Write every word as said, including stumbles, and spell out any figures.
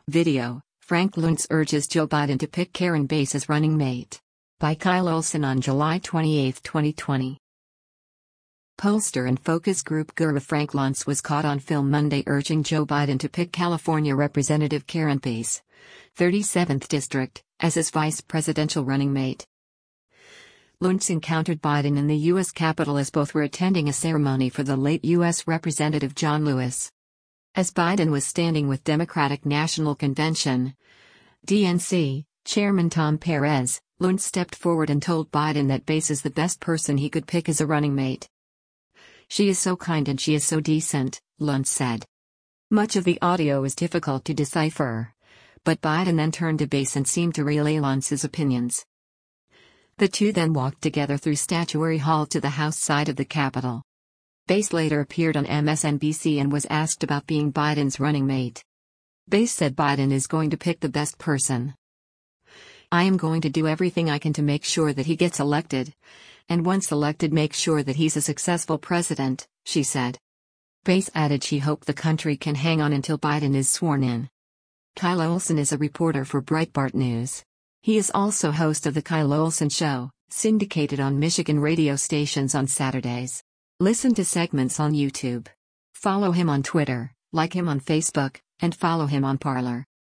Video, Frank Luntz urges Joe Biden to pick Karen Bass as running mate. By Kyle Olson on July twenty-eighth, twenty twenty. Pollster and focus group guru Frank Luntz was caught on film Monday urging Joe Biden to pick California Representative Karen Bass, thirty-seventh District, as his vice presidential running mate. Luntz encountered Biden in the U S Capitol as both were attending a ceremony for the late U S Representative John Lewis. As Biden was standing with Democratic National Convention D N C Chairman Tom Perez, Luntz stepped forward and told Biden that Bass is the best person he could pick as a running mate. "She is so kind and she is so decent," Luntz said. Much of the audio is difficult to decipher, but Biden then turned to Bass and seemed to relay Luntz's opinions. The two then walked together through Statuary Hall to the House side of the Capitol. Bass later appeared on M S N B C and was asked about being Biden's running mate. Bass said Biden is going to pick the best person. "I am going to do everything I can to make sure that he gets elected, and once elected make sure that he's a successful president," she said. Bass added she hoped the country can hang on until Biden is sworn in. Kyle Olson is a reporter for Breitbart News. He is also host of The Kyle Olson Show, syndicated on Michigan radio stations on Saturdays. Listen to segments on YouTube. Follow him on Twitter, like him on Facebook, and follow him on Parler.